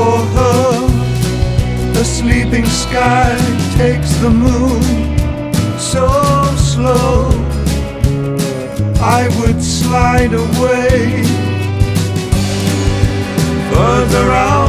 for her. The sleeping sky takes the moon so slow. I would slide away further out